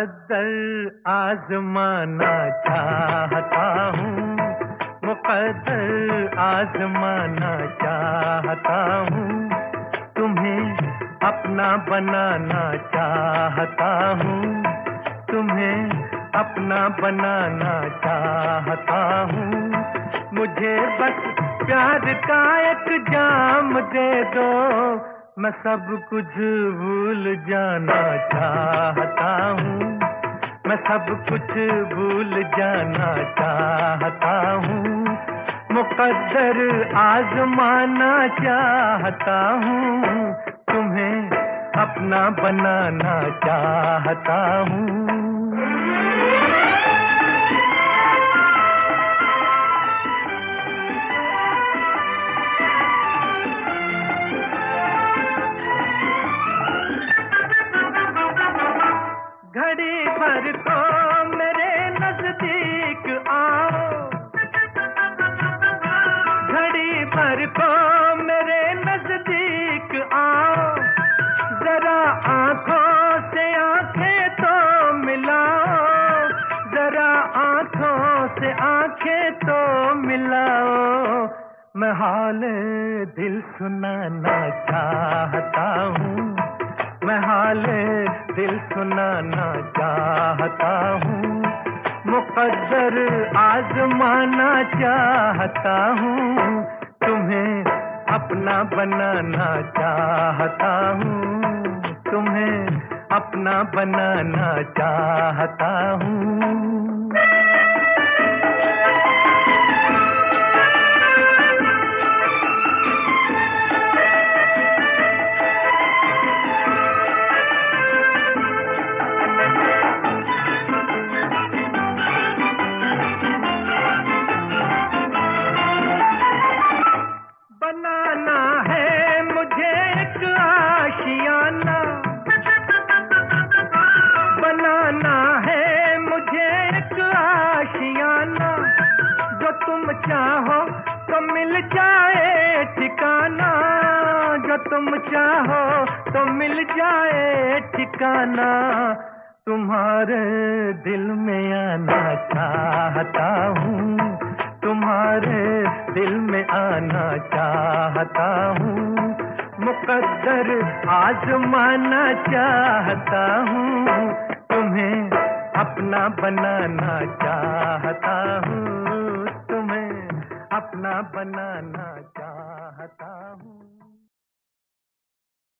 मुकद्दर आजमाना चाहता हूँ, मुकद्दर आजमाना चाहता हूँ, तुम्हें अपना बनाना चाहता हूँ, तुम्हें अपना बनाना चाहता हूँ। मुझे बस प्यार का एक जाम दे दो, मैं सब कुछ भूल जाना चाहता हूँ, मैं सब कुछ भूल जाना चाहता हूँ। मुकद्दर आजमाना चाहता हूँ, तुम्हें अपना बनाना चाहता हूँ। घड़ी भर को मेरे नजदीक आओ, घड़ी भर को मेरे नजदीक आओ, जरा आंखों से आंखें तो मिलाओ, जरा आंखों से आंखें तो मिलाओ। मैं हाल दिल सुनाना चाहता हूँ, मैं हाल दिल सुनाना चाहता हूँ। मुकद्दर आजमाना चाहता हूँ, तुम्हें अपना बनाना चाहता हूँ, तुम्हें अपना बनाना चाहता हूँ। बनाना है मुझे एक आशियाना, बनाना है मुझे एक आशियाना, जो तुम चाहो तो मिल जाए ठिकाना, जो तुम चाहो तो मिल जाए ठिकाना। तुम्हारे दिल में आना चाहता हूँ, तुम्हारे दिल में आना चाहता हूँ। मुकद्दर आजमाना चाहता हूँ, तुम्हें अपना बनाना चाहता हूँ, तुम्हें अपना बनाना चाहता हूँ।